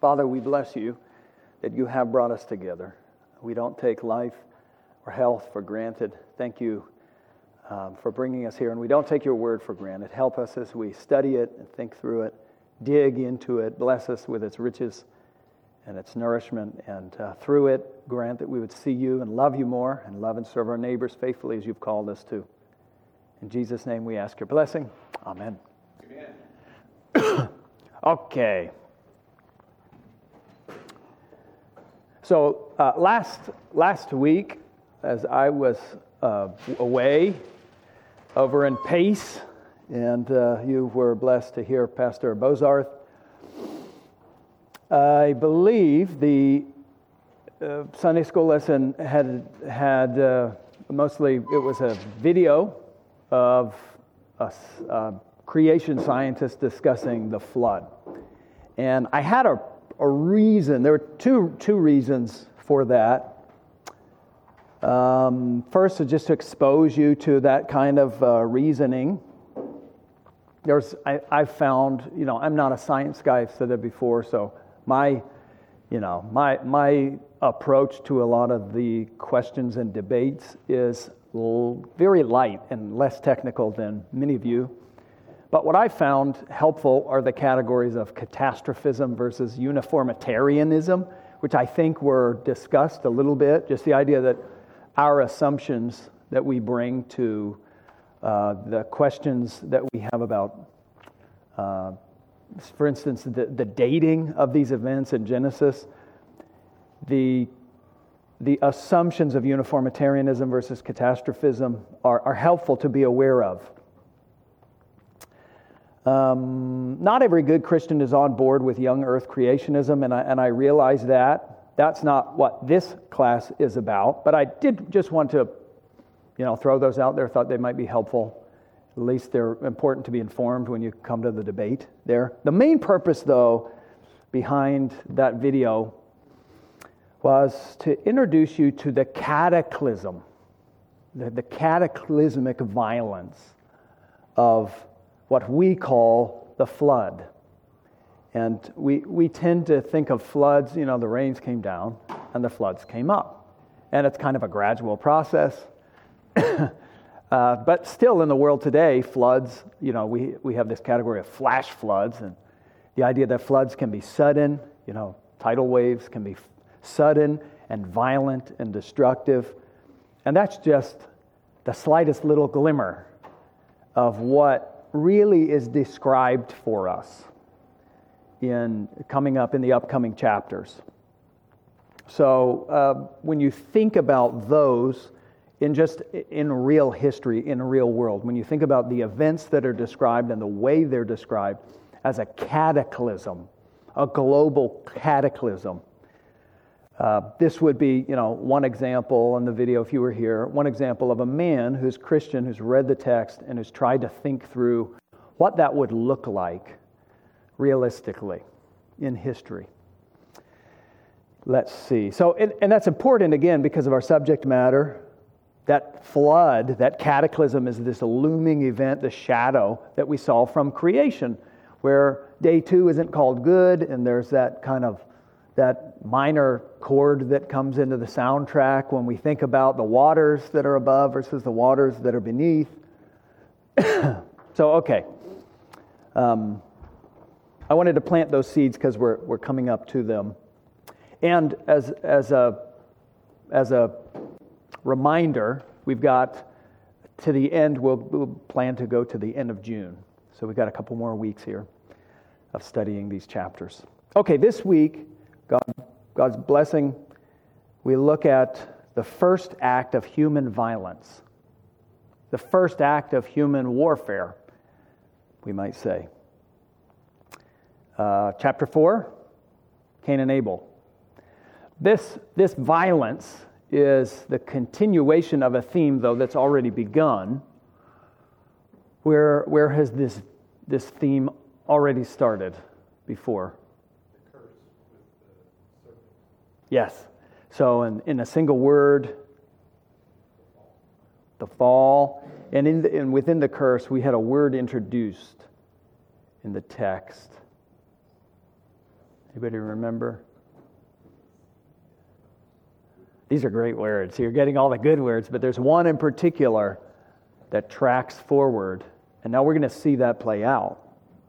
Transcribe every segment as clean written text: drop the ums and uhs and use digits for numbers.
Father, we bless you that you have brought us together. We don't take life or health for granted. Thank you for bringing us here, and we don't take your word for granted. Help us as we study it and think through it, dig into it, bless us with its riches and its nourishment, and through it, grant that we would see you and love you more, and love and serve our neighbors faithfully as you've called us to. In Jesus' name we ask your blessing. Amen. Amen. Okay. So last week, as I was away over in Pace, and you were blessed to hear Pastor Bozarth, I believe the Sunday school lesson had mostly, it was a video of a creation scientist discussing the flood. And I had a reason. There were two reasons for that. First, just to expose you to that kind of reasoning. I found, I'm not a science guy. I've said that before. So my approach to a lot of the questions and debates is very light and less technical than many of you. But what I found helpful are the categories of catastrophism versus uniformitarianism, which I think were discussed a little bit. Just the idea that our assumptions that we bring to the questions that we have about, for instance, the dating of these events in Genesis, the assumptions of uniformitarianism versus catastrophism are helpful to be aware of. Not every good Christian is on board with young earth creationism, and I realize that. That's not what this class is about, but I did just want to, throw those out there. Thought they might be helpful. At least they're important to be informed when you come to the debate there. The main purpose, though, behind that video was to introduce you to the cataclysm, the cataclysmic violence of what we call the flood. And we tend to think of floods, the rains came down and the floods came up. And it's kind of a gradual process. But still in the world today, floods, we have this category of flash floods, and the idea that floods can be sudden, tidal waves can be sudden and violent and destructive. And that's just the slightest little glimmer of what really is described for us coming up in the upcoming chapters. So when you think about those in real history, in a real world, when you think about the events that are described and the way they're described as a cataclysm, a global cataclysm, this would be, one example in the video, if you were here, one example of a man who's Christian, who's read the text and who's tried to think through what that would look like realistically in history. Let's see. So, and that's important, again, because of our subject matter. That flood, that cataclysm is this looming event, the shadow that we saw from creation, where day 2 isn't called good, and there's that kind of that minor chord that comes into the soundtrack when we think about the waters that are above versus the waters that are beneath. So, okay. I wanted to plant those seeds because we're coming up to them. And as a reminder, we've got to the end, we'll plan to go to the end of June. So we've got a couple more weeks here of studying these chapters. Okay, this week, God's blessing, we look at the first act of human violence, the first act of human warfare, we might say. Chapter 4, Cain and Abel. This violence is the continuation of a theme, though, that's already begun. Where has this theme already started before? Yes. So in a single word, the fall, and within the curse, we had a word introduced in the text. Anybody remember? These are great words. You're getting all the good words, but there's one in particular that tracks forward. And now we're going to see that play out.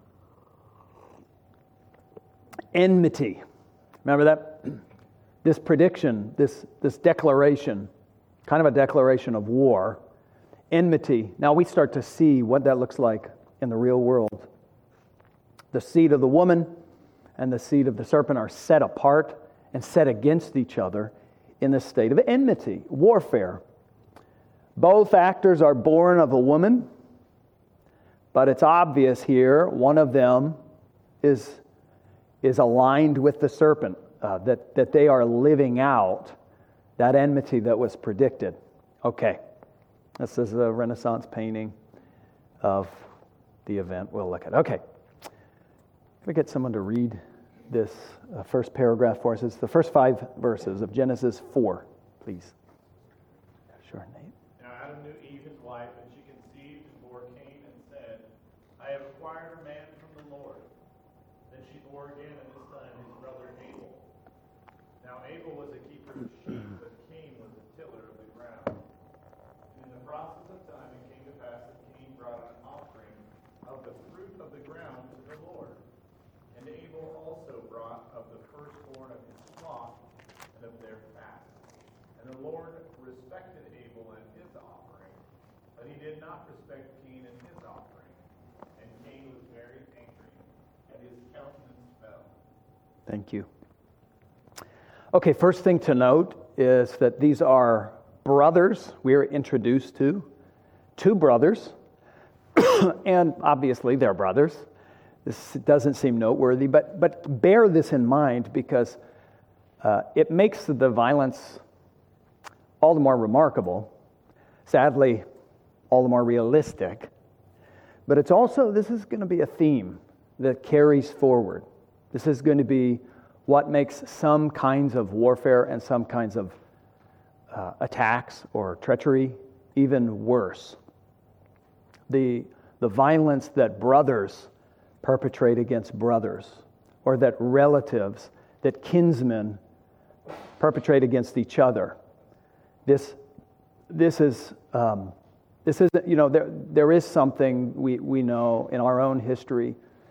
Enmity. Remember that? This prediction, this declaration, kind of a declaration of war. Enmity. Now we start to see what that looks like in the real world. The seed of the woman and the seed of the serpent are set apart and set against each other in the state of enmity, warfare. Both actors are born of a woman, but it's obvious here one of them is aligned with the serpent, that they are living out that enmity that was predicted. Okay, this is a Renaissance painting of the event we'll look at. Okay, can we get someone to read this first paragraph for us? It's the first 5 verses of Genesis 4, please. Sure, Nate. Now Adam knew Eve his wife, and she conceived and bore Cain and said, I have acquired a man from the Lord. Then she bore again, and this time his brother Abel. Now Abel was a keeper of sheep, but Cain was a tiller of the ground. And in the process of time it came to pass that Cain brought an offering of the fruit of the ground to the Lord. And Abel also brought of the firstborn of his flock and of their fat. And the Lord respected Abel and his offering, but he did not respect Cain and his offering. And Cain was very angry, and his countenance fell. Thank you. Okay, first thing to note is that these are brothers we're introduced to. 2 brothers, and obviously they're brothers. This doesn't seem noteworthy, but bear this in mind because it makes the violence all the more remarkable, sadly, all the more realistic. But it's also, this is going to be a theme that carries forward. This is going to be what makes some kinds of warfare and some kinds of attacks or treachery even worse. The violence that brothers perpetrate against brothers, or that relatives, that kinsmen perpetrate against each other. This is there is something we know in our own history.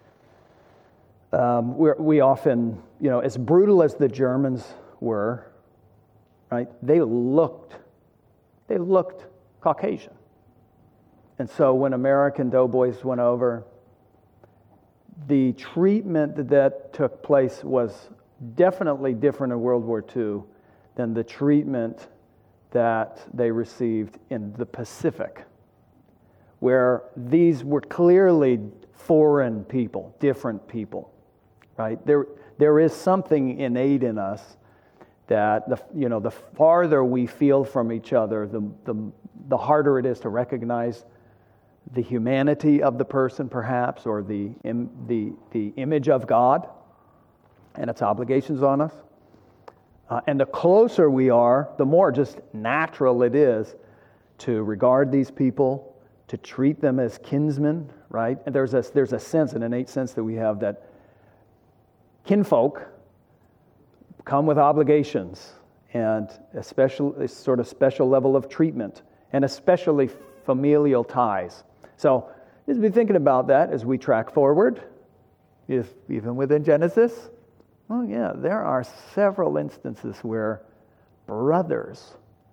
We often, as brutal as the Germans were, right? They looked Caucasian, and so when American doughboys went over, the treatment that took place was definitely different in World War II than the treatment that they received in the Pacific, where these were clearly foreign people, different people, right? There is something innate in us that the farther we feel from each other, the harder it is to recognize the humanity of the person, perhaps, or the image of God and its obligations on us. And the closer we are, the more just natural it is to regard these people, to treat them as kinsmen, right? And there's a sense, an innate sense that we have that kinfolk come with obligations and a sort of special level of treatment, and especially familial ties. So just be thinking about that as we track forward, even within Genesis. Oh yeah, there are several instances where brothers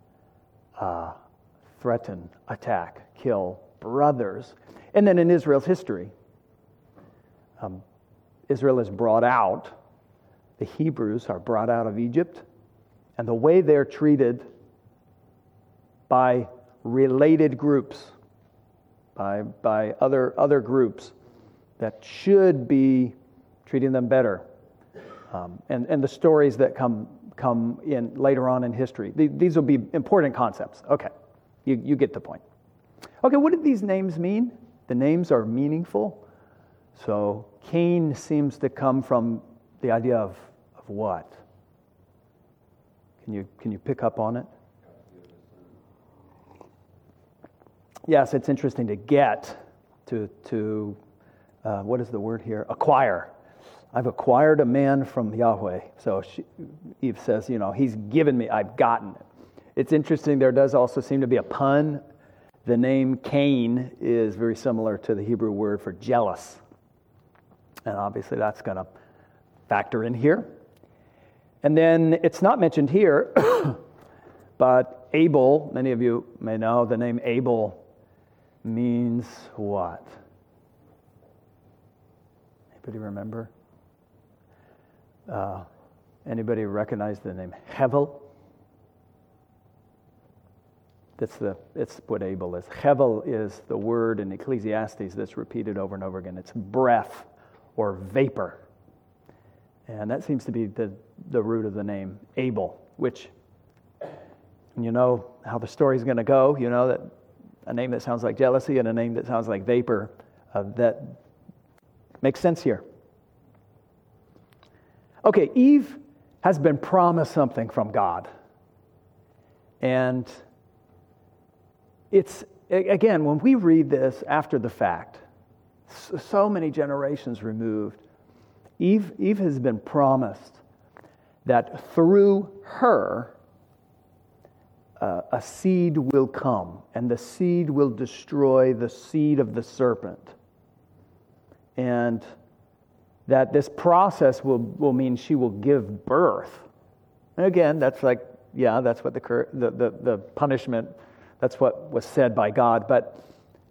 threaten, attack, kill brothers. And then in Israel's history, Israel is brought out. The Hebrews are brought out of Egypt, and the way they're treated by related groups, by other groups that should be treating them better, and the stories that come in later on in history. These will be important concepts. Okay, you get the point. Okay, what do these names mean? The names are meaningful. So Cain seems to come from the idea of what? Can you pick up on it? Yes, it's interesting to get to what is the word here? Acquire. I've acquired a man from Yahweh. So Eve says, he's given me, I've gotten it. It's interesting, there does also seem to be a pun. The name Cain is very similar to the Hebrew word for jealous. And obviously that's going to factor in here. And then it's not mentioned here, but Abel, many of you may know, the name Abel means what? Anybody remember? Anybody recognize the name Hevel? It's what Abel is. Hevel is the word in Ecclesiastes that's repeated over and over again. It's breath or vapor. And that seems to be the root of the name Abel, which, you know how the story's going to go. You know that a name that sounds like jealousy and a name that sounds like vapor, that makes sense here. Okay, Eve has been promised something from God. And it's, again, when we read this after the fact, so many generations removed, Eve has been promised that through her, a seed will come, and the seed will destroy the seed of the serpent. And that this process will mean she will give birth. And again, that's like, yeah, that's what the punishment, that's what was said by God. But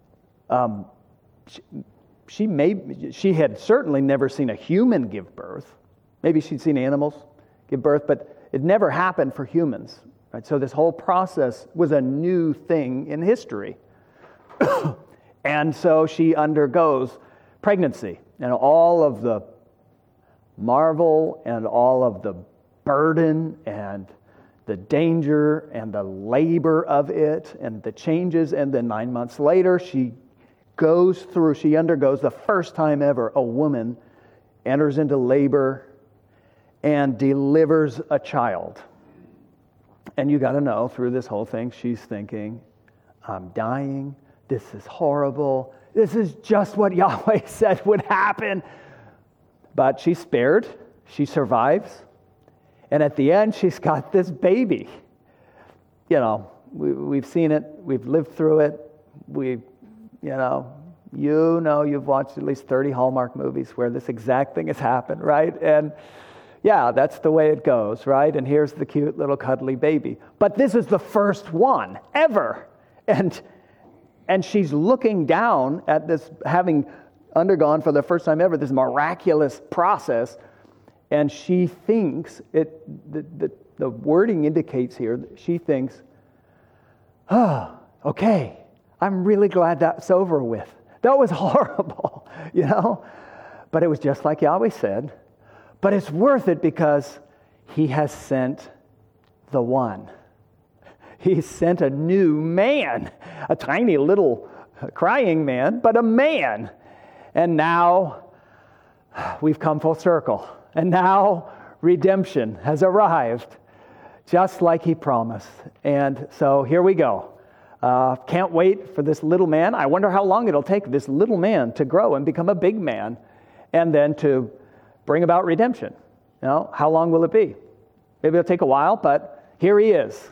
she had certainly never seen a human give birth. Maybe she'd seen animals give birth, but it never happened for humans. Right? So this whole process was a new thing in history. And so she undergoes pregnancy and all of the marvel and all of the burden and the danger and the labor of it and the changes. And then 9 months later, she undergoes the first time ever a woman enters into labor and delivers a child. And you got to know, through this whole thing, she's thinking, I'm dying. This is horrible. This is just what Yahweh said would happen. But she's spared. She survives. And at the end, she's got this baby. You know, we've seen it. We've lived through it. You've watched at least 30 Hallmark movies where this exact thing has happened, right? And yeah, that's the way it goes, right? And here's the cute little cuddly baby. But this is the first one ever. And she's looking down at this, having undergone for the first time ever this miraculous process, and she thinks, the wording indicates here, she thinks, okay, I'm really glad that's over with. That was horrible, But it was just like Yahweh said. But it's worth it because he has sent the one. He sent a new man, a tiny little crying man, but a man. And now we've come full circle. And now redemption has arrived, just like he promised. And so here we go. Can't wait for this little man. I wonder how long it'll take this little man to grow and become a big man, and then to bring about redemption. How long will it be? Maybe it'll take a while, but here he is.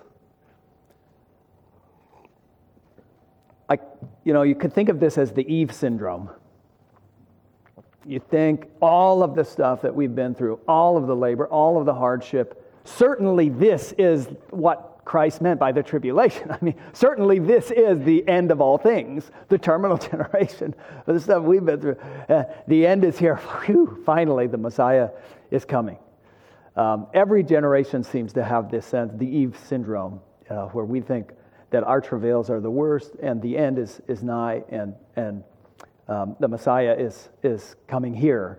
You could think of this as the Eve syndrome. You think all of the stuff that we've been through, all of the labor, all of the hardship, certainly this is what Christ meant by the tribulation. I mean, certainly this is the end of all things, the terminal generation of the stuff we've been through. The end is here. Whew, finally, the Messiah is coming. Every generation seems to have this sense, the Eve syndrome, where we think that our travails are the worst and the end is nigh, and the Messiah is coming here.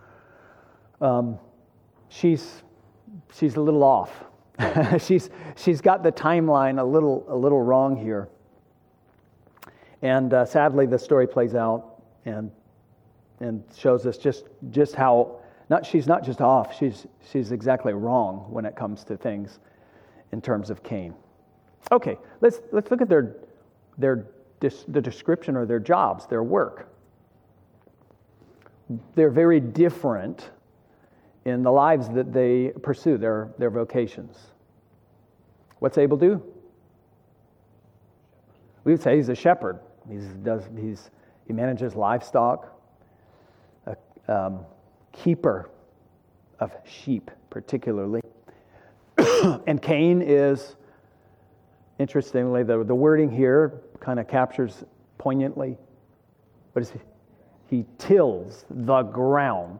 She's a little off. she's got the timeline a little wrong here, and sadly the story plays out and shows us just how she's not just off. She's exactly wrong when it comes to things in terms of Cain. Okay, let's look at the description or their jobs, their work. They're very different in the lives that they pursue, their vocations. What's Abel do? We would say he's a shepherd. He manages livestock, a keeper of sheep particularly. And Cain is, interestingly, the wording here kind of captures poignantly, what is he? He tills the ground.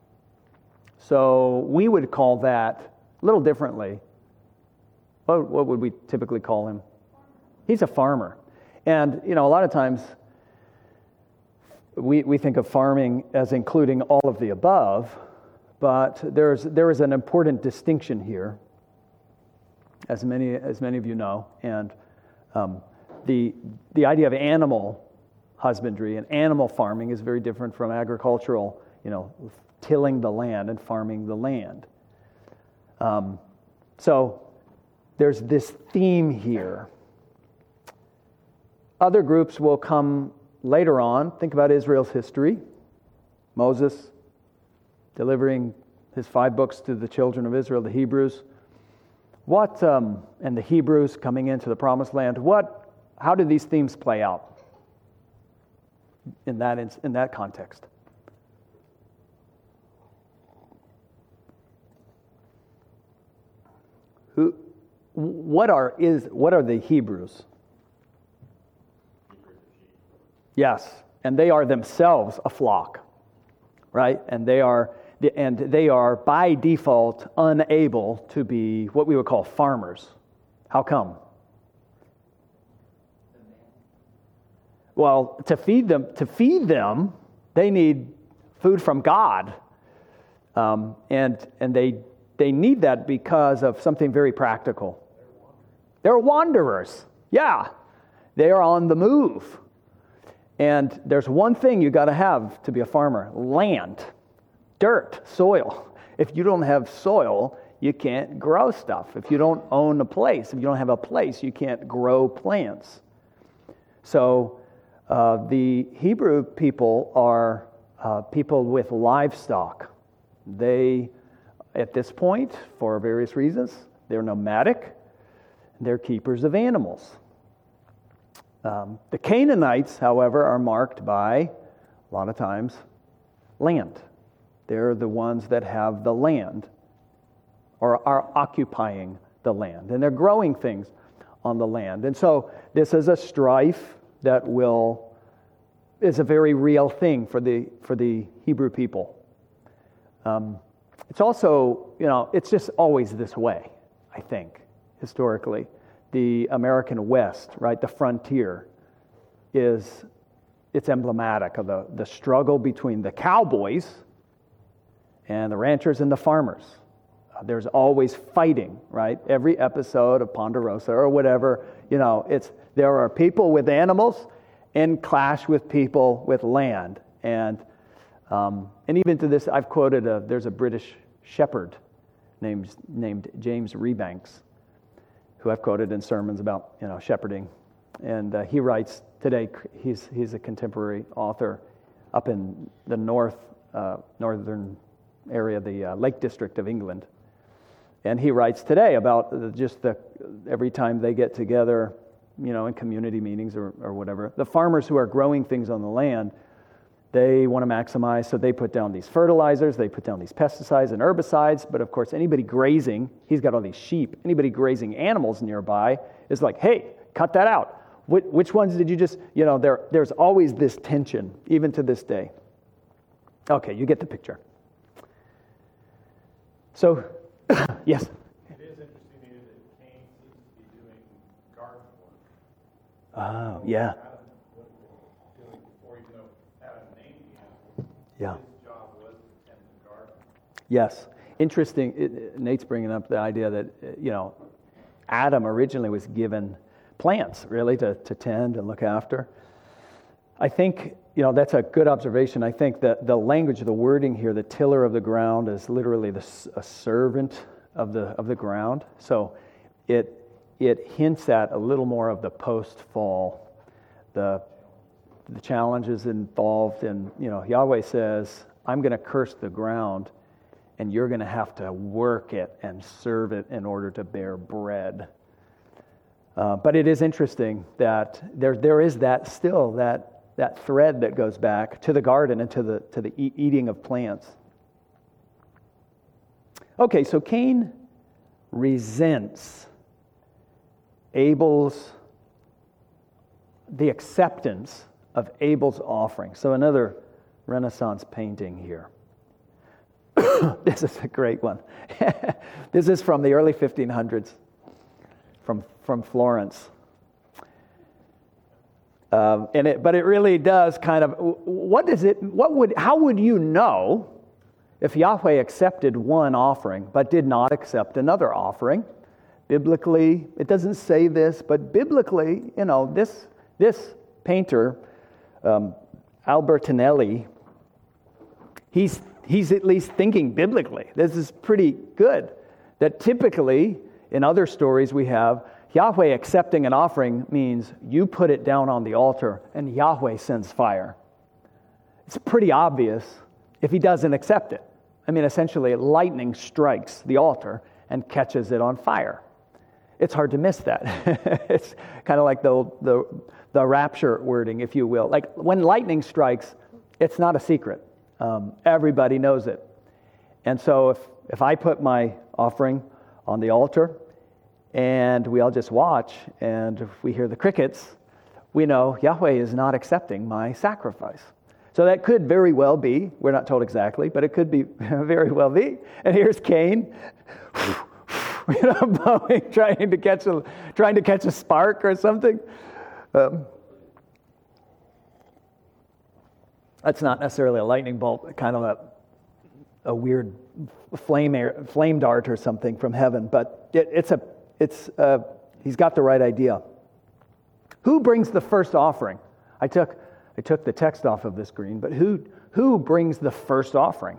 So we would call that a little differently. What would we typically call him? He's a farmer. And, a lot of times we think of farming as including all of the above, but there is an important distinction here, as many of you know. And the idea of animal husbandry and animal farming is very different from agricultural, tilling the land and farming the land. So there's this theme here. Other groups will come later on. Think about Israel's history. Moses delivering his 5 books to the children of Israel, the Hebrews. And the Hebrews coming into the Promised Land. How did these themes play out in that context? What are the Hebrews? Yes, and they are themselves a flock, right? And they are by default unable to be what we would call farmers. How come? Well, to feed them, they need food from God, and they need that because of something very practical. They're wanderers. Yeah, they are on the move. And there's one thing you got to have to be a farmer: land, dirt, soil. If you don't have soil, you can't grow stuff. If you don't own a place, if you don't have a place, you can't grow plants. So the Hebrew people are people with livestock. They, at this point, for various reasons, they're nomadic. They're keepers of animals. The Canaanites, however, are marked by, a lot of times, land. They're the ones that have the land, or are occupying the land, and they're growing things on the land. And so this is a strife that is a very real thing for the Hebrew people. It's also, it's just always this way, I think, historically. The American West, right, the frontier, it's emblematic of the struggle between the cowboys and the ranchers and the farmers. There's always fighting, right? Every episode of Ponderosa or whatever, there are people with animals in clash with people with land. And even to this, I've quoted, there's a British shepherd named James Rebanks, who I've quoted in sermons about, shepherding. And he writes today, he's a contemporary author up in the northern area, the Lake District of England. And he writes today about every time they get together, in community meetings or whatever, the farmers who are growing things on the land, they want to maximize, so they put down these fertilizers, they put down these pesticides and herbicides, but of course anybody grazing, he's got all these sheep, anybody grazing animals nearby is like, hey, cut that out. Which ones did you just, there's always this tension, even to this day. Okay, you get the picture. So, yes? It is interesting to me that Cain seems to be doing garden work. Oh, yeah. Yeah. His job was to tend the garden. Yes. Interesting. Nate's bringing up the idea that, Adam originally was given plants, really, to tend and look after. I think, that's a good observation. I think that the language, the wording here, the tiller of the ground is literally a servant of the ground. So it hints at a little more of the post-fall, the challenges involved in, Yahweh says, I'm going to curse the ground, and you're going to have to work it and serve it in order to bear bread. But it is interesting that there is that thread that goes back to the garden and to the eating of plants. Okay, so Cain resents the acceptance of Abel's offering. So another Renaissance painting here. This is a great one. This is from the early 1500s, from Florence. But it really does kind of, how would you know if Yahweh accepted one offering but did not accept another offering? Biblically, it doesn't say this, but biblically, this painter, Albertinelli, he's at least thinking biblically. This is pretty good. That typically, in other stories we have, Yahweh accepting an offering means you put it down on the altar and Yahweh sends fire. It's pretty obvious if he doesn't accept it. I mean, essentially, lightning strikes the altar and catches it on fire. It's hard to miss that. It's kind of like the rapture wording, if you will. Like when lightning strikes, it's not a secret. Everybody knows it. And so if I put my offering on the altar and we all just watch and if we hear the crickets, we know Yahweh is not accepting my sacrifice. So that could very well be, we're not told exactly, but it could be very well be. And here's Cain, blowing, trying to catch a spark or something. That's not necessarily a lightning bolt, kind of a weird flame dart or something from heaven, but he's got the right idea. Who brings the first offering? I took the text off of the screen, but who brings the first offering?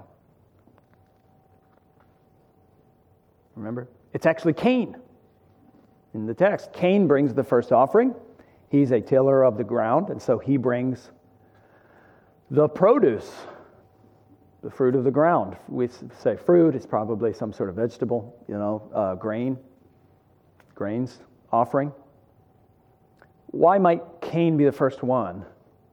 Remember? It's actually Cain. In the text, Cain brings the first offering. He's a tiller of the ground, and so he brings the produce, the fruit of the ground. We say fruit, it's probably some sort of vegetable, grains offering. Why might Cain be the first one?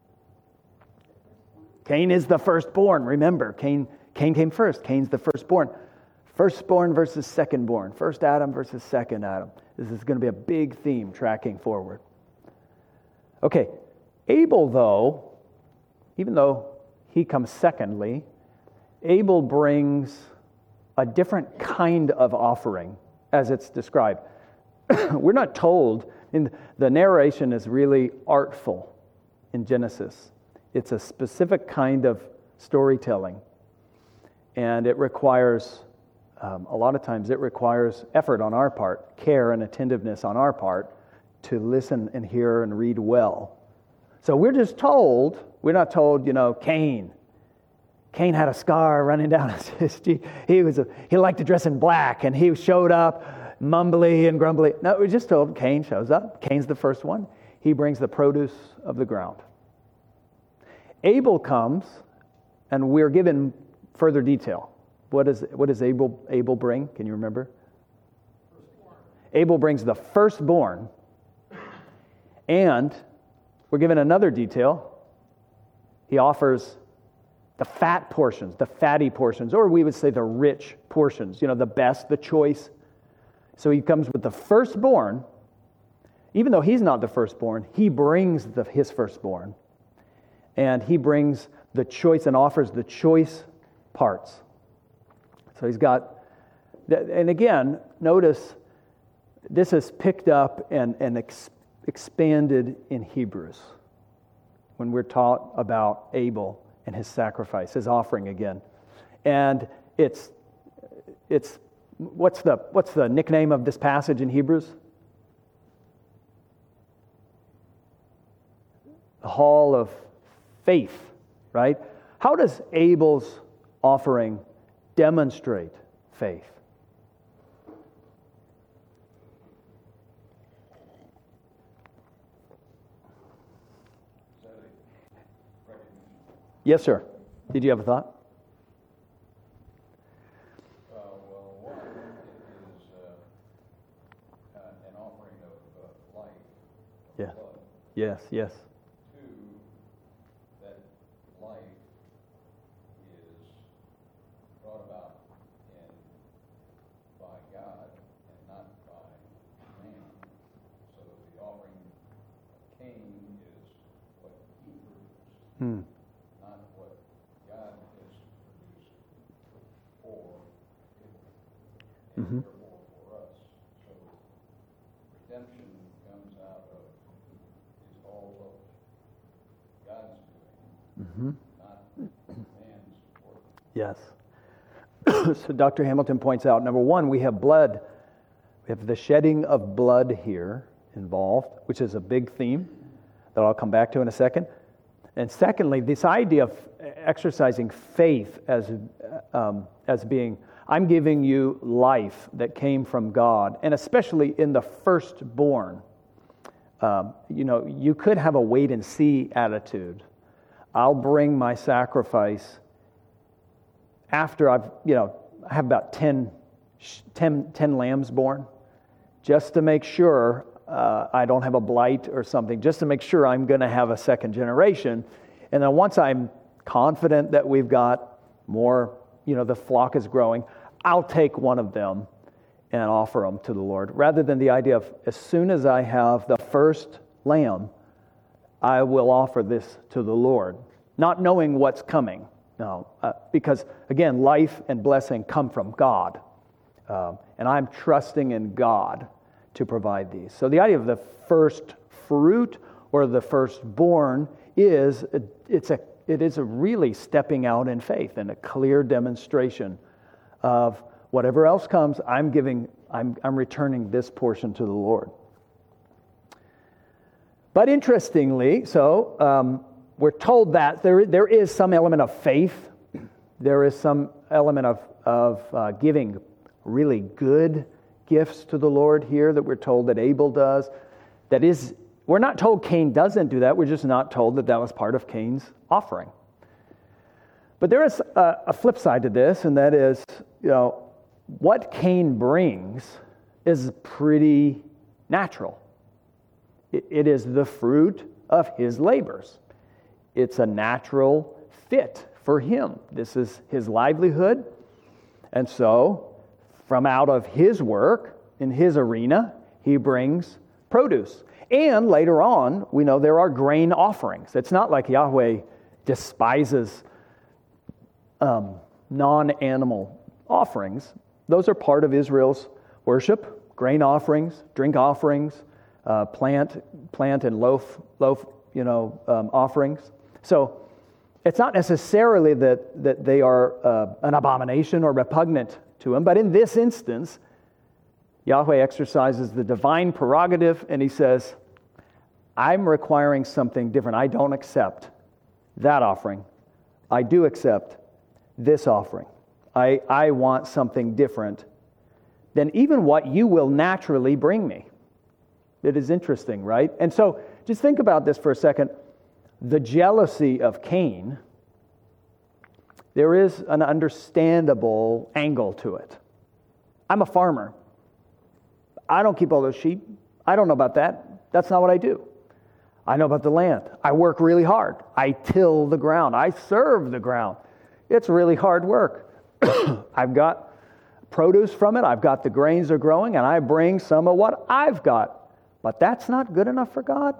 Cain is the firstborn. Remember, Cain came first. Cain's the firstborn. Firstborn versus secondborn. First Adam versus second Adam. This is going to be a big theme tracking forward. Okay, Abel, though, even though he comes secondly, Abel brings a different kind of offering as it's described. We're not told, the narration is really artful in Genesis. It's a specific kind of storytelling, and it requires, a lot of times it requires effort on our part, care and attentiveness on our part to listen and hear and read well. So we're not told, Cain had a scar running down his cheek. He liked to dress in black, and he showed up mumbly and grumbly. No, we're just told Cain shows up. Cain's the first one. He brings the produce of the ground. Abel comes, and we're given further detail. What does Abel bring? Can you remember? Firstborn. Abel brings the firstborn, and we're given another detail. He offers the fat portions, the fatty portions, or we would say the rich portions, the best, the choice. So he comes with the firstborn. Even though he's not the firstborn, he brings his firstborn. And he brings the choice and offers the choice parts. So he's got, and again, notice this is picked up and expanded in Hebrews when we're taught about Abel and his sacrifice, his offering again. And it's what's the nickname of this passage in Hebrews? The Hall of Faith, right? How does Abel's offering demonstrate faith? Yes, sir. Did you have a thought? Yeah. blood. Yes, yes. Two, that life is brought about by God and not by man. So the offering of Cain is what he produced, Hmm. not what God has produced for him, and Mhm. therefore for us. So redemption comes out of is all of God's doing, Mm-hmm. not man's work. Yes. So Dr. Hamilton points out, number one, we have blood. We have the shedding of blood here involved, which is a big theme that I'll come back to in a second. And secondly, this idea of exercising faith as being, I'm giving you life that came from God, and especially in the firstborn. You could have a wait and see attitude. I'll bring my sacrifice after I have about 10 lambs born, just to make sure I don't have a blight or something, just to make sure I'm going to have a second generation. And then once I'm confident that we've got more, the flock is growing, I'll take one of them and offer them to the Lord, rather than the idea of as soon as I have the first lamb, I will offer this to the Lord, not knowing what's coming. No, because again, life and blessing come from God, and I'm trusting in God to provide these. So the idea of the first fruit or the firstborn is it is a really stepping out in faith and a clear demonstration of whatever else comes. I'm returning this portion to the Lord. But interestingly, we're told that there is some element of faith. There is some element of giving really good gifts to the Lord here that we're told that Abel does. That is, we're not told Cain doesn't do that. We're just not told that was part of Cain's offering. But there is a flip side to this, and that is, what Cain brings is pretty natural. It is the fruit of his labors. It's a natural fit for him. This is his livelihood. And so, from out of his work, in his arena, he brings produce. And later on, we know there are grain offerings. It's not like Yahweh despises non-animal offerings. Those are part of Israel's worship. Grain offerings, drink offerings, plant and loaf offerings. So it's not necessarily that they are an abomination or repugnant to him, but in this instance, Yahweh exercises the divine prerogative, and he says, I'm requiring something different. I don't accept that offering. I do accept this offering. I want something different than even what you will naturally bring me. It is interesting, right? And so just think about this for a second. The jealousy of Cain, there is an understandable angle to it. I'm a farmer. I don't keep all those sheep. I don't know about that. That's not what I do. I know about the land. I work really hard. I till the ground. I serve the ground. It's really hard work. I've got produce from it. I've got the grains are growing, and I bring some of what I've got. But that's not good enough for God.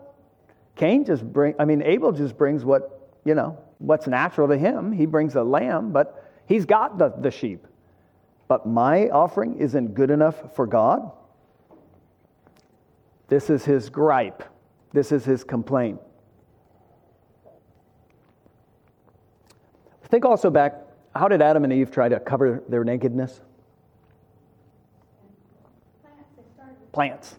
Abel just brings what's natural to him. He brings a lamb, but he's got the sheep. But my offering isn't good enough for God. This is his gripe. This is his complaint. Think also back, how did Adam and Eve try to cover their nakedness? Plants.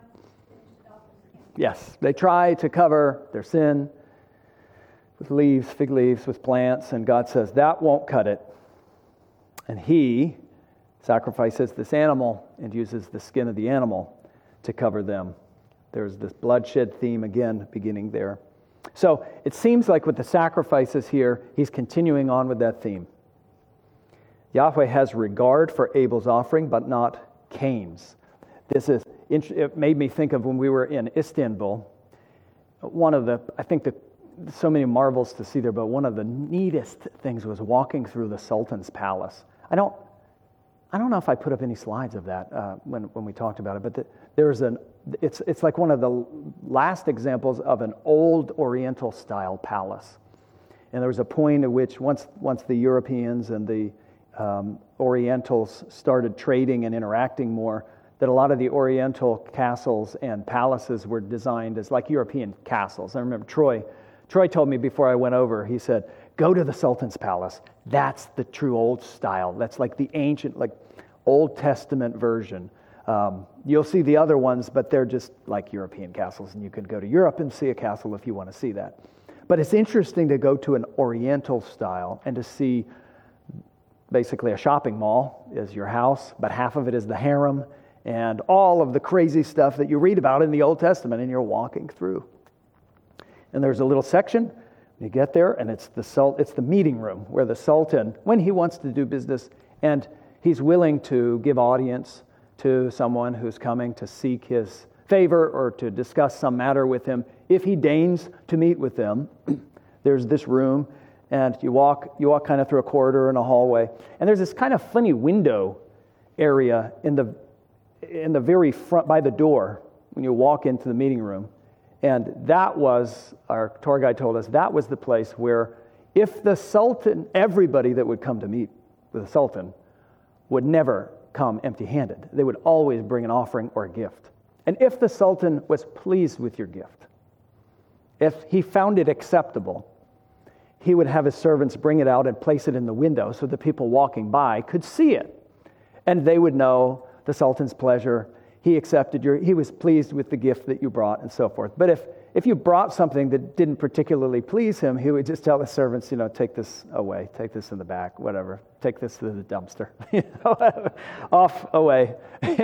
Yes, they try to cover their sin with leaves, fig leaves, with plants, and God says, that won't cut it. And he sacrifices this animal and uses the skin of the animal to cover them. There's this bloodshed theme again beginning there. So it seems like with the sacrifices here, he's continuing on with that theme. Yahweh has regard for Abel's offering, but not Cain's. It made me think of when we were in Istanbul. so many marvels to see there, but one of the neatest things was walking through the Sultan's palace. I don't know if I put up any slides of that when we talked about it, but it's like one of the last examples of an old Oriental style palace. And there was a point at which once the Europeans and the Orientals started trading and interacting more, that a lot of the Oriental castles and palaces were designed as like European castles. I remember Troy told me before I went over, he said, go to the Sultan's palace. That's the true old style. That's like the ancient, like Old Testament version. You'll see the other ones, but they're just like European castles, and you can go to Europe and see a castle if you want to see that. But it's interesting to go to an Oriental style and to see basically a shopping mall is your house, but half of it is the harem and all of the crazy stuff that you read about in the Old Testament, and you're walking through. And there's a little section, you get there, and it's the meeting room where the Sultan, when he wants to do business, and he's willing to give audience to someone who's coming to seek his favor or to discuss some matter with him, if he deigns to meet with them, there's this room, and you walk kind of through a corridor and a hallway, and there's this kind of funny window area in the very front by the door when you walk into the meeting room. And that was, our tour guide told us, that was the place where if the Sultan, everybody that would come to meet with the Sultan would never come empty-handed. They would always bring an offering or a gift. And if the Sultan was pleased with your gift, if he found it acceptable, he would have his servants bring it out and place it in the window so the people walking by could see it. And they would know the Sultan's pleasure. He was pleased with the gift that you brought and so forth. But if you brought something that didn't particularly please him, he would just tell the servants, take this away, take this in the back, whatever, take this to the dumpster, off, away.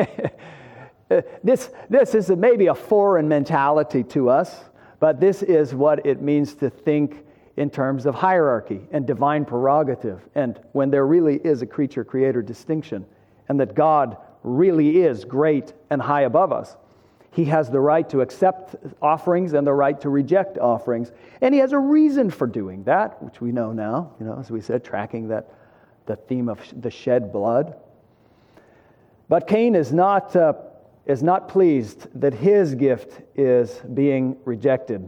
This is maybe a foreign mentality to us, but this is what it means to think in terms of hierarchy and divine prerogative, and when there really is a creature-creator distinction, and that God really is great and high above us. He has the right to accept offerings and the right to reject offerings. And he has a reason for doing that, which we know now, as we said, tracking the theme of the shed blood. But Cain is not pleased that his gift is being rejected.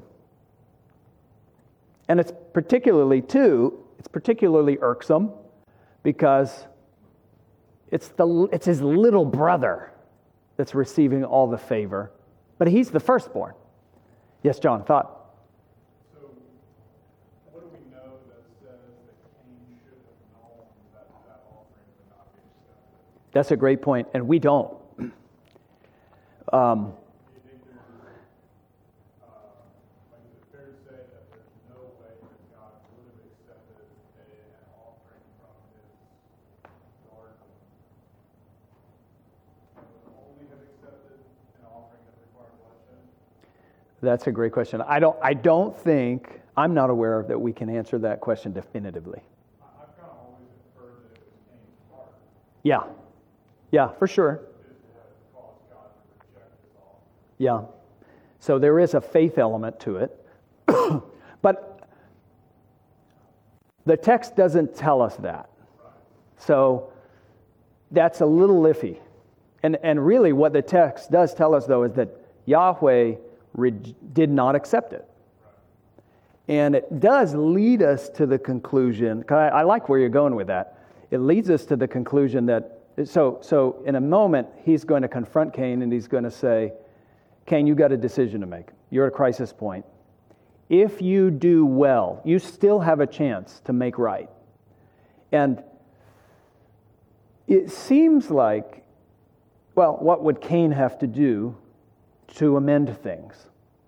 And it's particularly irksome because it's his little brother that's receiving all the favor, but he's the firstborn. Yes, John, thought? So, what do we know that says that Cain should have known that offering would not be accepted? That's a great point, and we don't. Do you think is it fair to say that there's no way that God would have accepted an offering from his garden? Only have accepted an offering that required bloodshed? That's a great question. I'm not aware that we can answer that question definitively. I've kind of always inferred that it was Cain's heart. Yeah, for sure. Is what caused God to reject his offering. Yeah. So there is a faith element to it. But the text doesn't tell us that. So that's a little iffy. And really what the text does tell us, though, is that Yahweh did not accept it. And it does lead us to the conclusion, 'cause I like where you're going with that. It leads us to the conclusion that, so in a moment, he's going to confront Cain and he's going to say, Cain, you got a decision to make. You're at a crisis point. If you do well, you still have a chance to make right. And it seems like, well, what would Cain have to do to amend things?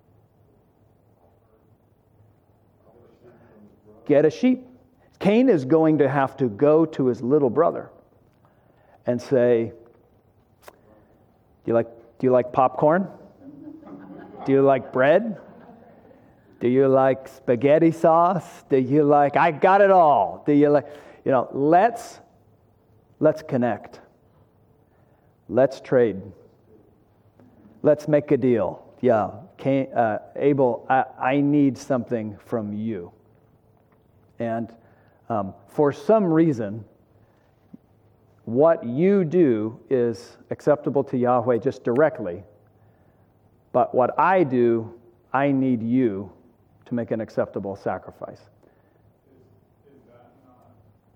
Get a sheep. Cain is going to have to go to his little brother and say, do you like popcorn? Do you like bread? Do you like spaghetti sauce? Do you like, I got it all. Do you like, let's connect. Let's trade. Let's make a deal. Yeah. Abel, I need something from you. And for some reason, what you do is acceptable to Yahweh just directly. But what I do, I need you to make an acceptable sacrifice. Is that not,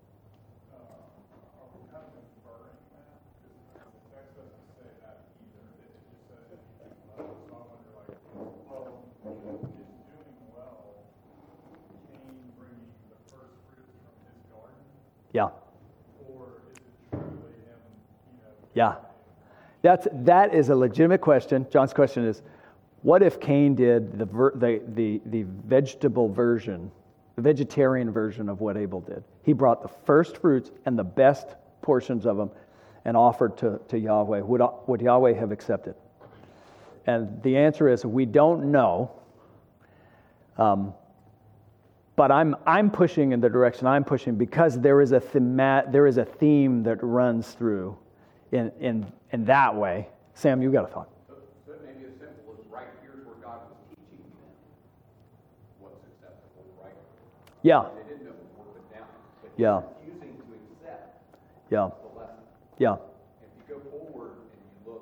are we kind of inferring that? Because the text doesn't say that either. It just says that he's doing well. So I wonder, like, well, is doing well Cain bringing the first fruits from his garden? Yeah. Or is it truly him, Yeah. That is a legitimate question. John's question is, what if Cain did the vegetable version, the vegetarian version of what Abel did? He brought the first fruits and the best portions of them and offered to Yahweh. Would Yahweh have accepted? And the answer is, we don't know. But I'm pushing in the direction I'm pushing because there is a theme that runs through in that way. Sam, you got a thought? So it may be as simple as right here's where God was teaching them what's acceptable, right? Yeah. They didn't know to work it down, but Yeah. refusing to accept Yeah. the lesson. Yeah. If you go forward and you look,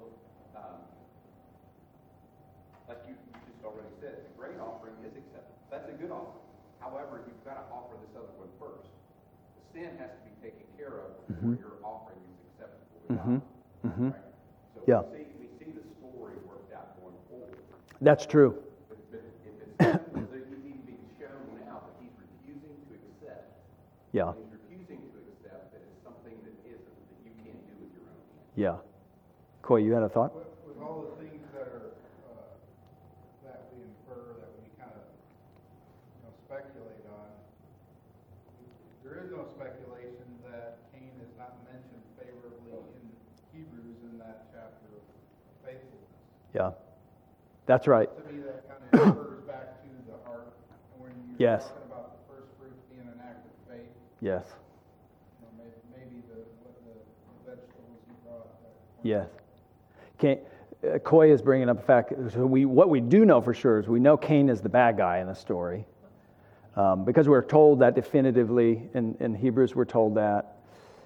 like you just already said, the grain offering is acceptable. That's a good offering. However, you've got to offer this other one first. The sin has to be taken care of before your offering is acceptable to God. Mm-hmm. Right? So Yeah. we see the story worked out going forward. That's true. But if it's he's even being shown now that he's refusing to accept. Yeah. He's refusing to accept that it's something that you can't do with your own hands. Yeah. Coy, you had a thought? With all the things that are that we infer, that we kind of speculate on, there is no speculation that Cain is not mentioned favorably in Hebrews in that chapter of faithfulness. Yeah. That's right. To me, that kind of refers back to the heart. And when you're Yes. talking about the first fruits being an act of faith, Yes. maybe the vegetables you brought there. Yes. Coy is bringing up a fact. So what we do know for sure is we know Cain is the bad guy in the story. Because we're told that definitively in Hebrews, we're told that.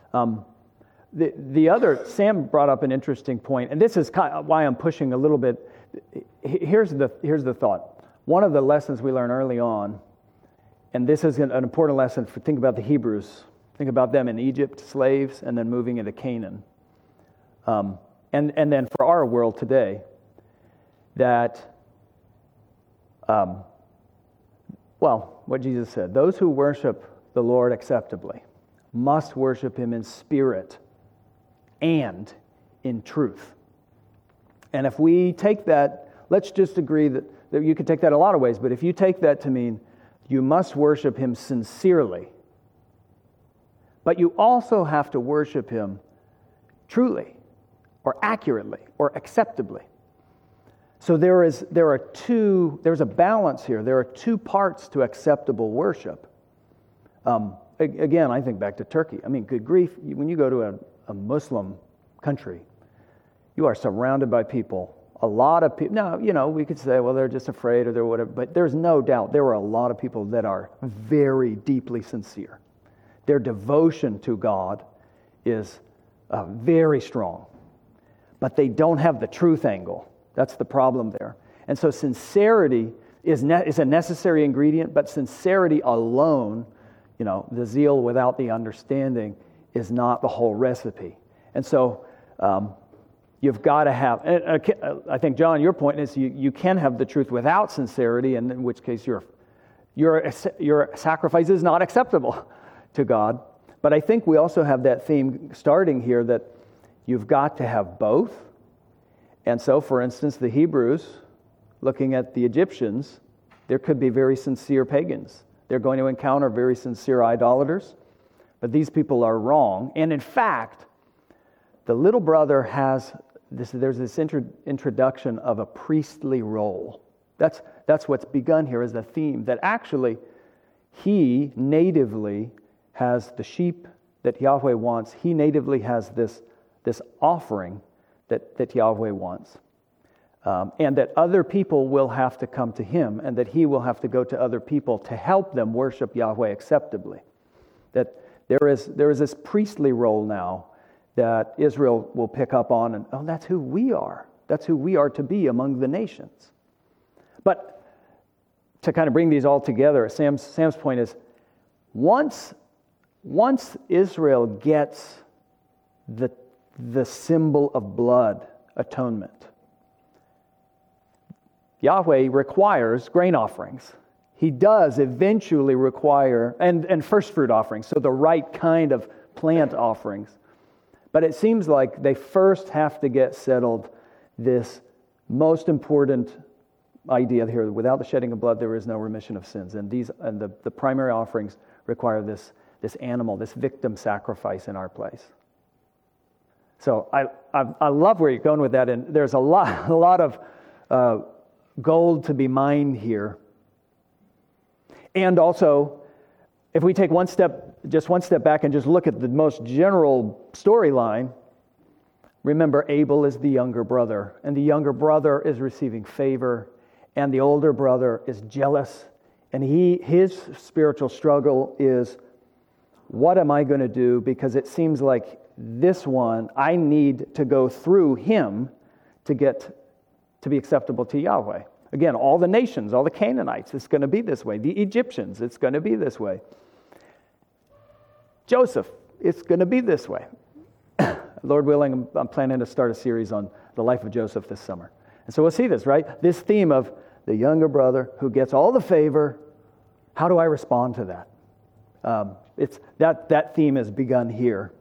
The other, Sam brought up an interesting point, and this is kind of why I'm pushing a little bit. Here's the thought. One of the lessons we learn early on, and this is an important lesson for think about the Hebrews. Think about them in Egypt, slaves, and then moving into Canaan. And then for our world today, that, what Jesus said, those who worship the Lord acceptably must worship Him in spirit and in truth. And if we take that, let's just agree that you could take that a lot of ways, but if you take that to mean you must worship Him sincerely, but you also have to worship Him truly, or accurately, or acceptably. So there's a balance here. There are two parts to acceptable worship. Again, I think back to Turkey. I mean, good grief, when you go to a Muslim country, you are surrounded by people. A lot of people, now, we could say, well, they're just afraid or they're whatever, but there's no doubt there are a lot of people that are very deeply sincere. Their devotion to God is very strong, but they don't have the truth angle. That's the problem there. And so sincerity is a necessary ingredient, but sincerity alone, the zeal without the understanding is not the whole recipe. And so you've got to have, I think, John, your point is you can have the truth without sincerity, and in which case your sacrifice is not acceptable to God. But I think we also have that theme starting here that you've got to have both. And so, for instance, the Hebrews, looking at the Egyptians, there could be very sincere pagans. They're going to encounter very sincere idolaters, but these people are wrong. And in fact, the little brother has there's this introduction of a priestly role. That's what's begun here as the theme, that actually he natively has the sheep that Yahweh wants. He natively has this offering that Yahweh wants. and that other people will have to come to him, and that he will have to go to other people to help them worship Yahweh acceptably. That there is this priestly role now that Israel will pick up on, and that's who we are. That's who we are to be among the nations. But to kind of bring these all together, Sam's point is, once Israel gets the symbol of blood, atonement, Yahweh requires grain offerings. He does eventually require, and first fruit offerings, so the right kind of plant offerings. But it seems like they first have to get settled this most important idea here: without the shedding of blood, there is no remission of sins. And the primary offerings require this animal, this victim sacrifice in our place. So I love where you're going with that, and there's a lot of gold to be mined here. And also, if we take one step back and just look at the most general storyline, remember Abel is the younger brother, and the younger brother is receiving favor, and the older brother is jealous, and his spiritual struggle is, what am I going to do? Because it seems like this one, I need to go through him to get to be acceptable to Yahweh. Again, all the nations, all the Canaanites, it's going to be this way. The Egyptians, it's going to be this way. Joseph, it's going to be this way. Lord willing, I'm planning to start a series on the life of Joseph this summer. And so we'll see this, right? This theme of the younger brother who gets all the favor. How do I respond to that? That theme has begun here.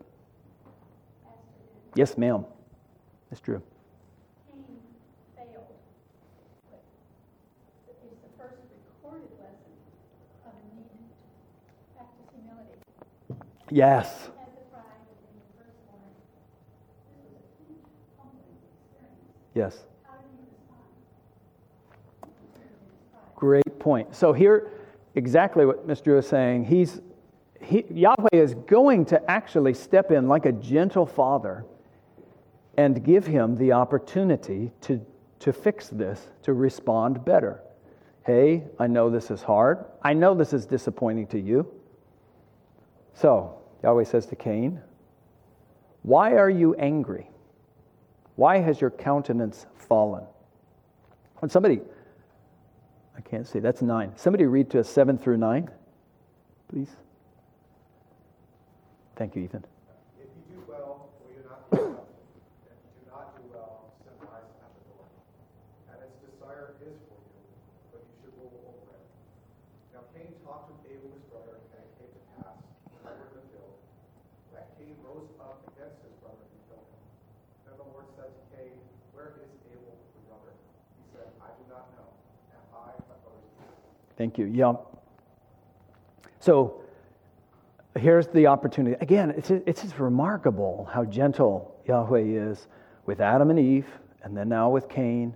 Yes, ma'am. That's true. Cain failed. It's the first recorded lesson of a need to practice humility. Yes. As the pride of being the firstborn, this was a huge humbling experience. Yes. How do you respond? Great point. So here, exactly what Mr. Drew is saying. Yahweh is going to actually step in like a gentle father and give him the opportunity to fix this, to respond better. Hey, I know this is hard. I know this is disappointing to you. So, Yahweh says to Cain, why are you angry? Why has your countenance fallen? When somebody, I can't see, that's 9. Somebody read to us 7 through 9, please. Thank you, Ethan. If you do well, will you not be accepted? If you do not do well, sin lies at the door. And its desire is for you, but you should rule over it. Now Cain talked with Abel his brother, and it came to pass, when they were in the field, that Cain rose up against his brother and killed him. Then the Lord said to Cain, where is Abel, your brother? He said, I do not know. Am I my brother's keeper? Thank you. Yeah. So, here's the opportunity. Again, it's just remarkable how gentle Yahweh is with Adam and Eve, and then now with Cain.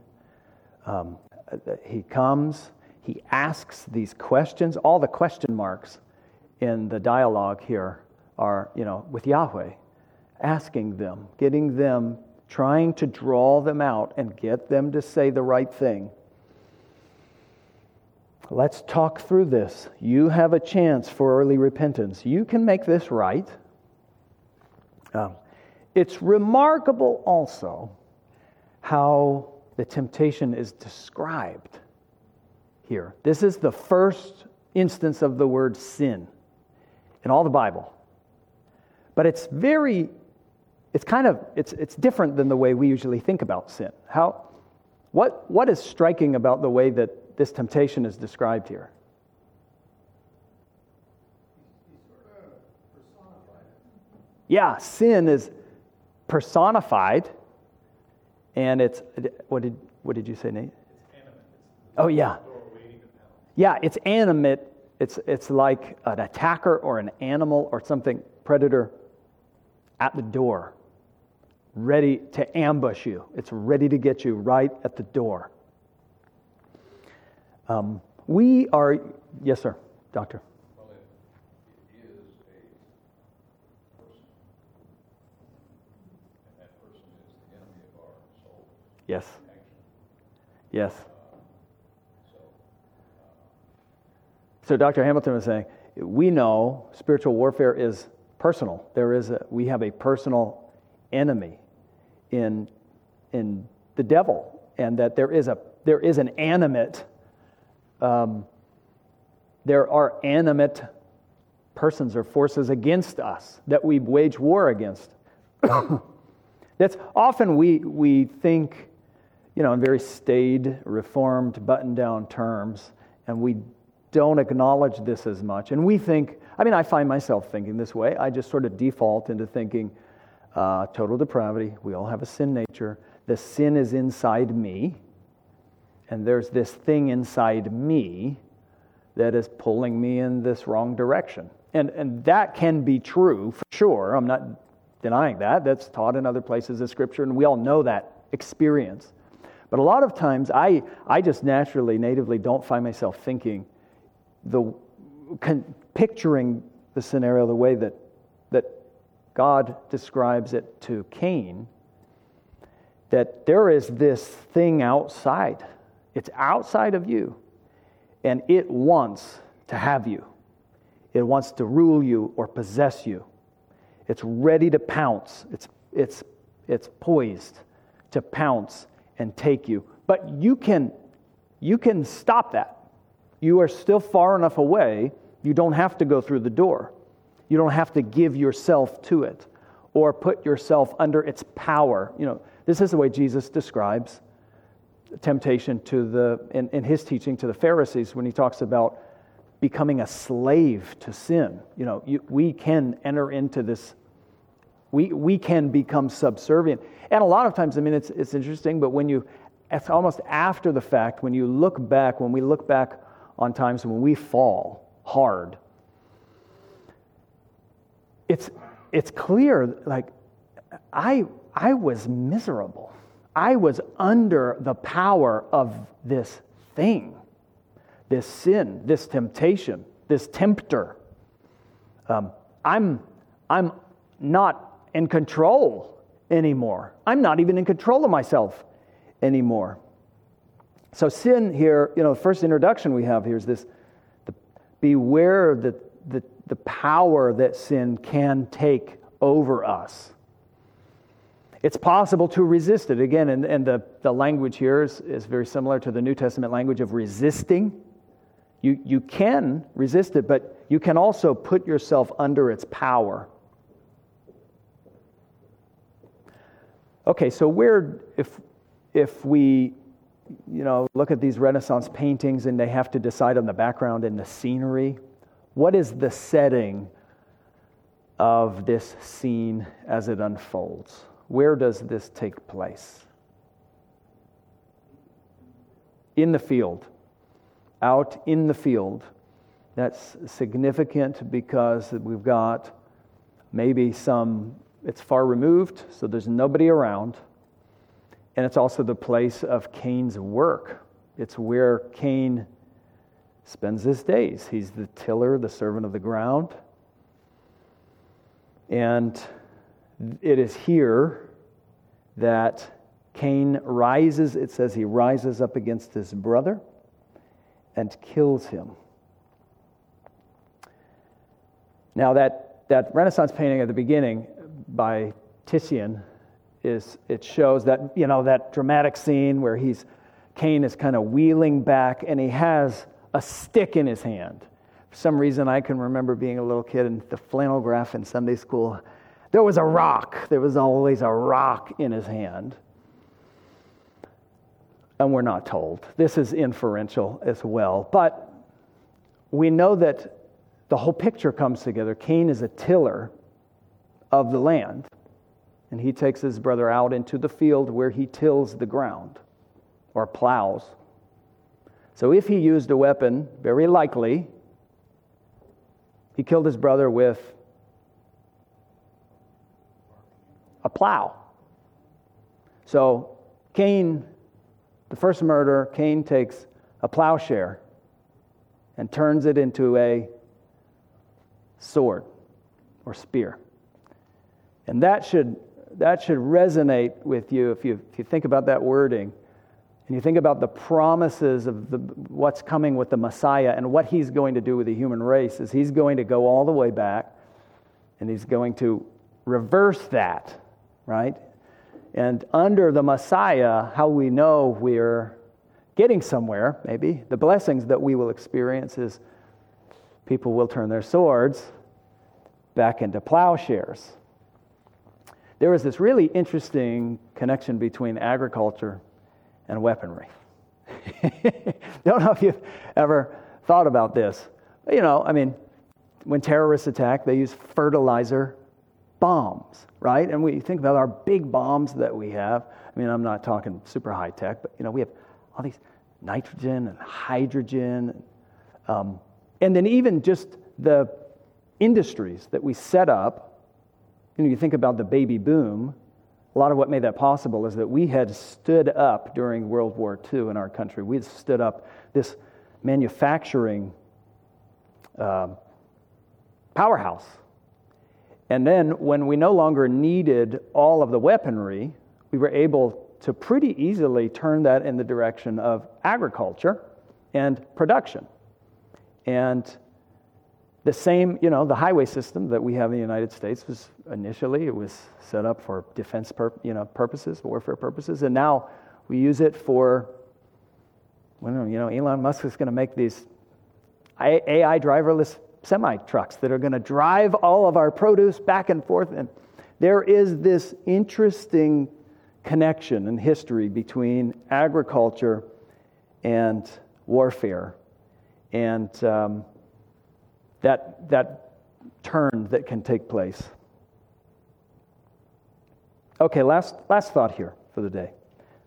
He comes, he asks these questions. All the question marks in the dialogue here are, with Yahweh, asking them, getting them, trying to draw them out and get them to say the right thing. Let's talk through this. You have a chance for early repentance. You can make this right. It's remarkable also how the temptation is described here. This is the first instance of the word sin in all the Bible. But it's different than the way we usually think about sin. What is striking about the way that this temptation is described here? Yeah, sin is personified, and it's what did you say, Nate? It's animate. Oh yeah, Waiting to pounce. yeah, it's animate. It's like an attacker or an animal or something, predator, at the door, ready to ambush you. It's ready to get you right at the door. We are, yes, sir, doctor. Well, it is a person, and that person is the enemy of our soul. Yes. Action. Yes. So Dr. Hamilton was saying, we know spiritual warfare is personal. We have a personal enemy in the devil, and that there is an animate. There are animate persons or forces against us that we wage war against. That's often we think, in very staid, reformed, buttoned-down terms, and we don't acknowledge this as much. And we think, I find myself thinking this way. I just sort of default into thinking total depravity. We all have a sin nature. The sin is inside me, and there's this thing inside me that is pulling me in this wrong direction. And that can be true, for sure. I'm not denying that. That's taught in other places of Scripture, and we all know that experience. But a lot of times, I just naturally, natively don't find myself thinking, picturing the scenario the way that God describes it to Cain, that there is this thing outside. It's outside of you, and it wants to have you. It wants to rule you or possess you. It's ready to pounce. It's poised to pounce and take you. But you can stop that. You are still far enough away. You don't have to go through the door. You don't have to give yourself to it or put yourself under its power. This is the way Jesus describes temptation in his teaching to the Pharisees when he talks about becoming a slave to sin. We can enter into this. We can become subservient. And a lot of times, it's interesting, but it's almost after the fact, when we look back on times when we fall hard, it's clear, like, I was miserable. I was under the power of this thing, this sin, this temptation, this tempter. I'm not in control anymore. I'm not even in control of myself anymore. So sin here, the first introduction we have here is this: beware the power that sin can take over us. It's possible to resist it. Again, and the language here is very similar to the New Testament language of resisting. You can resist it, but you can also put yourself under its power. Okay, so if we look at these Renaissance paintings and they have to decide on the background and the scenery, what is the setting of this scene as it unfolds? Where does this take place? In the field. Out in the field. That's significant because we've got maybe it's far removed, so there's nobody around. And it's also the place of Cain's work. It's where Cain spends his days. He's the tiller, the servant of the ground. And it is here that Cain rises, it says he rises up against his brother and kills him. Now that Renaissance painting at the beginning by Titian it shows that, that dramatic scene where Cain is kind of wheeling back and he has a stick in his hand. For some reason, I can remember being a little kid and the flannel graph in Sunday school, there was a rock. There was always a rock in his hand. And we're not told. This is inferential as well. But we know that the whole picture comes together. Cain is a tiller of the land. And he takes his brother out into the field where he tills the ground or plows. So if he used a weapon, very likely, he killed his brother with a plow. So Cain, the first murder, Cain takes a plowshare and turns it into a sword or spear. And that should resonate with you if you think about that wording. and you think about the promises of what's coming with the Messiah and what he's going to do with the human race, is he's going to go all the way back and he's going to reverse that, right? And under the Messiah, how we know we're getting somewhere, maybe, the blessings that we will experience is people will turn their swords back into plowshares. There was this really interesting connection between agriculture and weaponry. Don't know if you've ever thought about this. You know, I mean, when terrorists attack, they use fertilizer bombs, right? And we think about our big bombs that we have. I mean, I'm not talking super high tech, but, you know, we have all these nitrogen and hydrogen, and then even just the industries that we set up. You know, you think about the baby boom. A lot of what made that possible is that we had stood up during World War II in our country. We had stood up this manufacturing powerhouse. And then when we no longer needed all of the weaponry, we were able to pretty easily turn that in the direction of agriculture and production. And the same, you know, the highway system that we have in the United States was initially, it was set up for defense purposes, warfare purposes, and now we use it for, well, you know, Elon Musk is going to make these AI driverless semi-trucks that are going to drive all of our produce back and forth. And there is this interesting connection in history between agriculture and warfare, and that turn that can take place. Okay, last thought here for the day.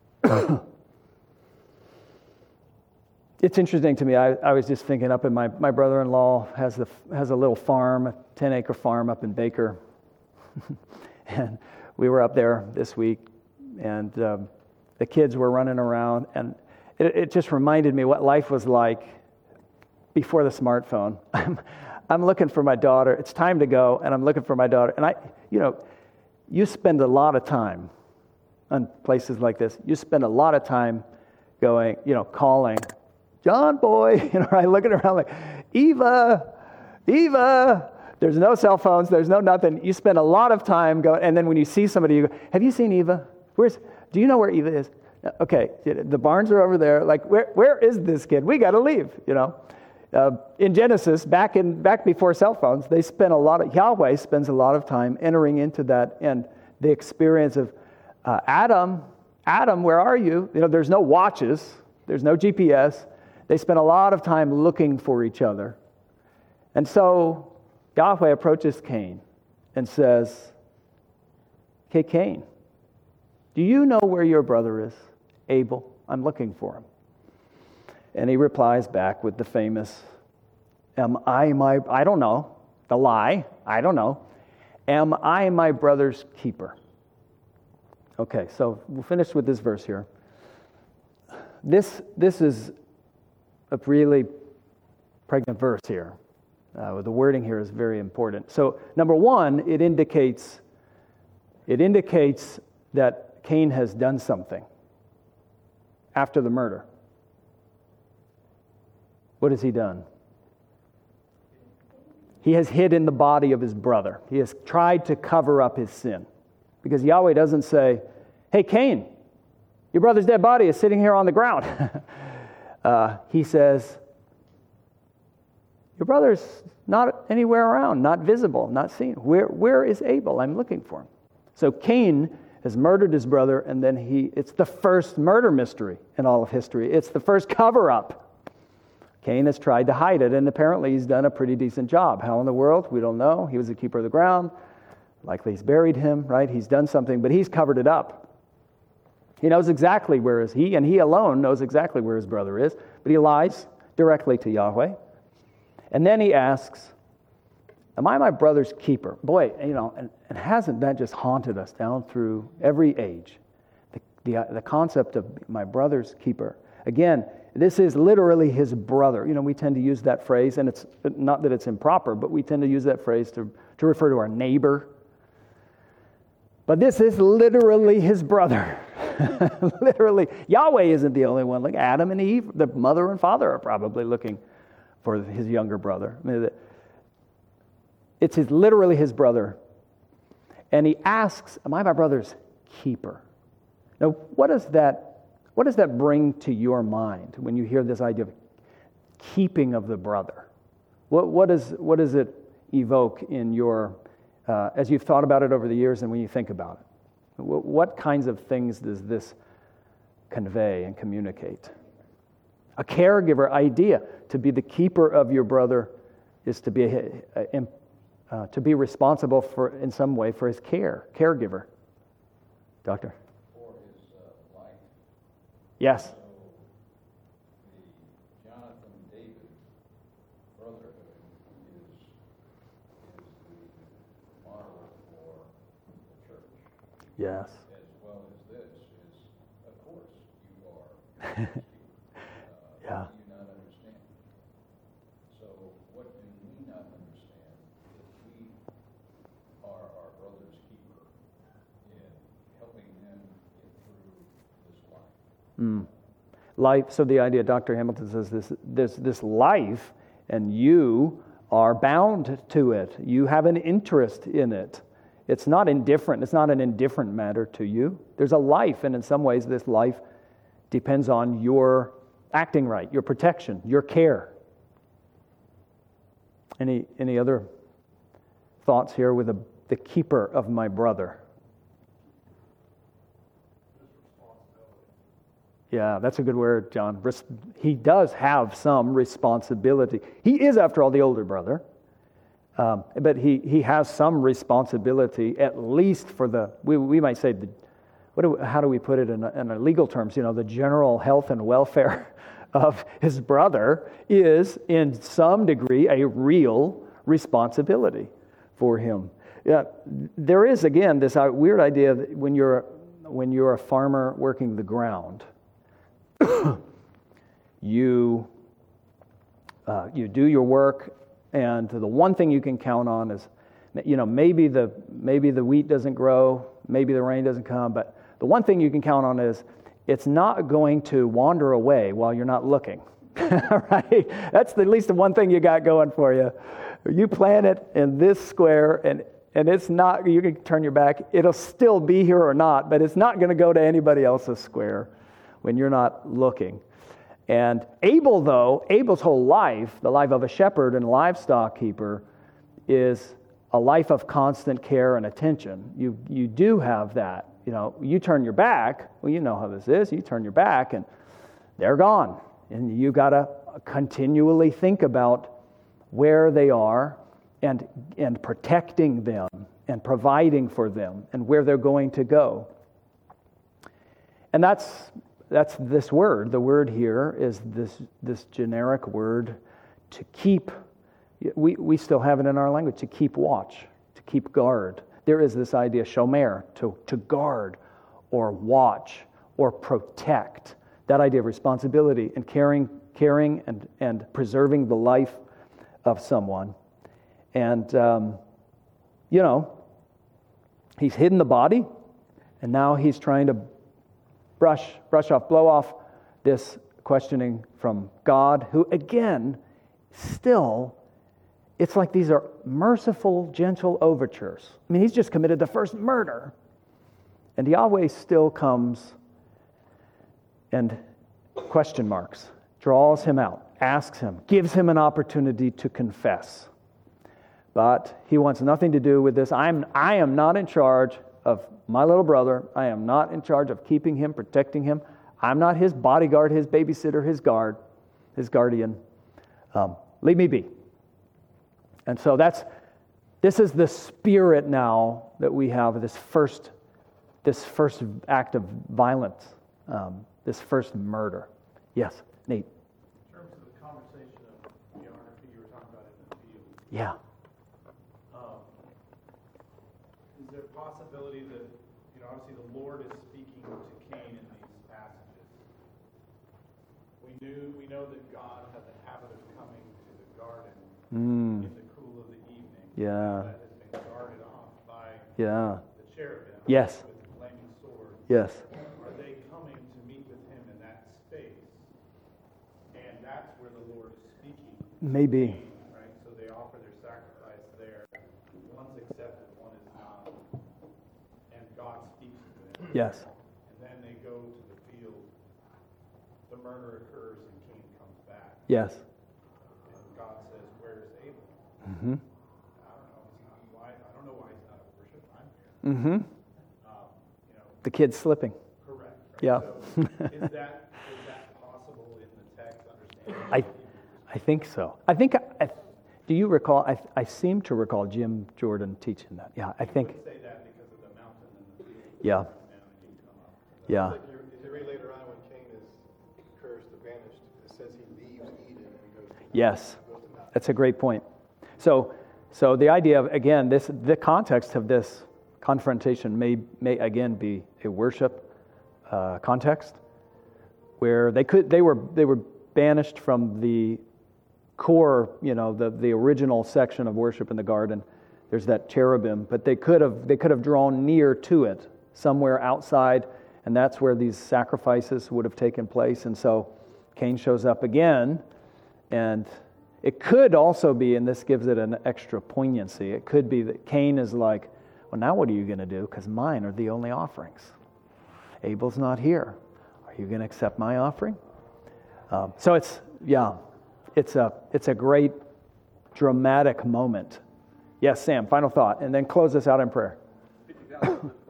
It's interesting to me. I was just thinking up in my brother-in-law has a little farm, a 10-acre farm up in Baker, and we were up there this week, and the kids were running around, and it just reminded me what life was like before the smartphone. I'm looking for my daughter. It's time to go, and I'm looking for my daughter. And you spend a lot of time on places like this. You spend a lot of time going, calling, John boy, right, looking around like, Eva. There's no cell phones. There's no nothing. You spend a lot of time going, and then when you see somebody, you go, have you seen Eva? Do you know where Eva is? Okay, the barns are over there. Like, where is this kid? We got to leave, In Genesis, back before cell phones, Yahweh spends a lot of time entering into that, and the experience of Adam, where are you? There's no watches, there's no GPS. They spend a lot of time looking for each other. And so Yahweh approaches Cain and says, "Hey, Cain, do you know where your brother is? Abel, I'm looking for him." And he replies back with the famous, I don't know, the lie, I don't know. Am I my brother's keeper? Okay, so we'll finish with this verse here. This is a really pregnant verse here. The wording here is very important. So, number one, it indicates that Cain has done something after the murder. What has he done? He has hidden the body of his brother. He has tried to cover up his sin. Because Yahweh doesn't say, "Hey, Cain, your brother's dead body is sitting here on the ground." He says, "Your brother's not anywhere around, not visible, not seen. Where is Abel? I'm looking for him." So Cain has murdered his brother, and then it's the first murder mystery in all of history. It's the first cover-up. Cain has tried to hide it, and apparently he's done a pretty decent job. How in the world? We don't know. He was the keeper of the ground. Likely he's buried him, right? He's done something, but he's covered it up. He knows exactly and he alone knows exactly where his brother is, but he lies directly to Yahweh. And then he asks, "Am I my brother's keeper?" Boy, and hasn't that just haunted us down through every age? The concept of my brother's keeper. Again, this is literally his brother. We tend to use that phrase, and it's not that it's improper, but we tend to use that phrase to refer to our neighbor. But this is literally his brother. Literally, Yahweh isn't the only one. Like Adam and Eve, the mother and father are probably looking for his younger brother. I mean, literally his brother. And he asks, am I my brother's keeper? Now, what does that bring to your mind when you hear this idea of keeping of the brother? What does it evoke in your, as you've thought about it over the years and when you think about it? What kinds of things does this convey and communicate? A caregiver idea. To be the keeper of your brother is to be responsible for, in some way, for his caregiver. Doctor? For his life. Yes. So the Jonathan David brotherhood is the model for the church. Yes. As well as this is, of course, you are. Yeah. Do you not understand? So what do we not understand that we are our brother's keeper in helping him get through this life? Life. So the idea, Dr. Hamilton says, this life, and you are bound to it. You have an interest in it. It's not indifferent. It's not an indifferent matter to you. There's a life, and in some ways, this life depends on your acting right, your protection, your care. Any other thoughts here with the keeper of my brother? Yeah, that's a good word, John. He does have some responsibility. He is, after all, the older brother. But he has some responsibility, at least for we might say, how do we put it in a legal terms? The general health and welfare of his brother is, in some degree, a real responsibility for him. Yeah, there is, again, this weird idea that when you're a farmer working the ground, you do your work. And the one thing you can count on is, maybe the wheat doesn't grow, maybe the rain doesn't come, but the one thing you can count on is it's not going to wander away while you're not looking. Right? That's at least the one thing you got going for you. You plant it in this square, and it's not. You can turn your back; it'll still be here or not, but it's not going to go to anybody else's square when you're not looking. And Abel's whole life, the life of a shepherd and livestock keeper, is a life of constant care and attention. You do have that. You turn your back, well, you know how this is. You turn your back and they're gone. And you got to continually think about where they are and protecting them and providing for them and where they're going to go. And that's this word. The word here is this generic word to keep. We still have it in our language, to keep watch, to keep guard. There is this idea, shomer, to guard or watch or protect. That idea of responsibility and caring and preserving the life of someone. And, he's hidden the body, and now he's trying to blow off this questioning from God, who again, still, it's like these are merciful, gentle overtures. I mean, he's just committed the first murder. And Yahweh still comes and question marks, draws him out, asks him, gives him an opportunity to confess. But he wants nothing to do with this. I am not in charge of my little brother. I am not in charge of keeping him, protecting him. I'm not his bodyguard, his babysitter, his guardian. Leave me be. And so this is the spirit now that we have, this first act of violence, this first murder. Yes, Nate. In terms of the conversation of the anarchy you were talking about in the field, Yeah. is there a possibility that, obviously the Lord is speaking to Cain in these passages? We know that God had the habit of coming to the garden in the cool of the evening. Yeah. That has been guarded off by Yeah. the cherubim Yes. with flaming swords. Yes. Are they Maybe. right? So they offer their sacrifice there. One's accepted, one is not. And God speaks to them. Yes. And then they go to the field. The murder occurs and Cain comes back. Yes. And God says, "Where's Abel?" Mm-hmm. I don't know. He's not why. I don't know why he's not at worship. I'm here. Mm-hmm. You know, The kid's slipping. correct. Right? Yeah. So is that possible in the text? Understanding? I think so. I think. Do you recall? I seem to recall Jim Jordan teaching that. Yeah. I think. Say that because of the mountain and the field. Yeah. And you come up. Yeah. Like if you read later on when Cain is cursed or banished, it says he leaves Eden and goes to Yes. goes to Nod. That's a great point. So the idea of, again, the context of this confrontation may again be a worship context, where they were banished from the core, the original section of worship in the garden. There's that cherubim, but they could have drawn near to it somewhere outside, and that's where these sacrifices would have taken place. And so Cain shows up again, and it could also be, and this gives it an extra poignancy, it could be that Cain is like, well, now what are you going to do? Because mine are the only offerings. Abel's not here. Are you going to accept my offering? So it's a great dramatic moment. Yes, Sam, final thought, and then close us out in prayer.